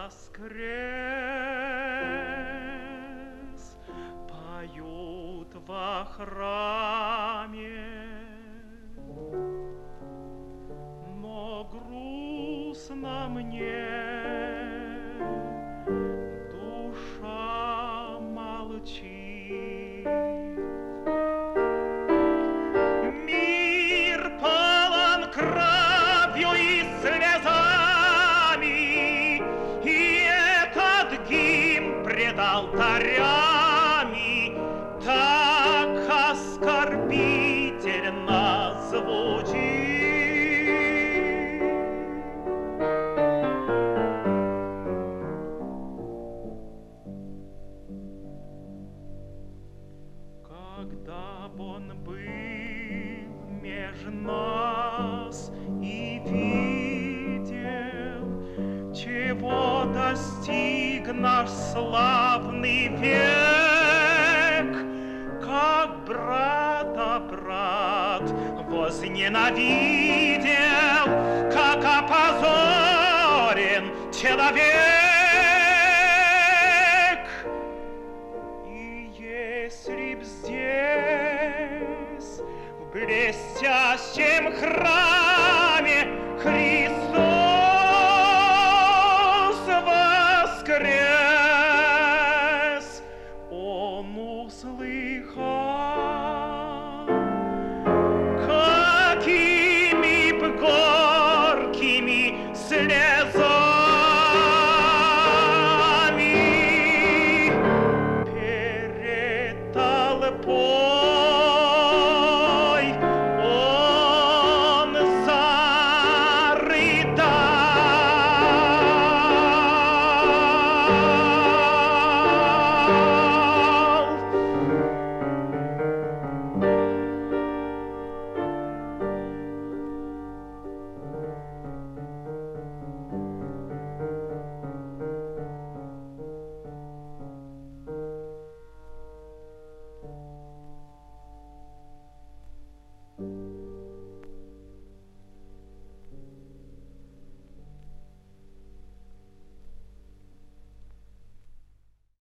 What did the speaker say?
воскрес, поют во храме, но грустно мне, душа молчит. Мир полон кровью и слезами, и этот гимн пред алтарями так оскорбительно звучит. Когда б он был меж нас и видел, чего достиг наш славный век, как брата брат возненавидел, как опозорен человек. И если б здесь, в блестящем храме, Христос воскрес,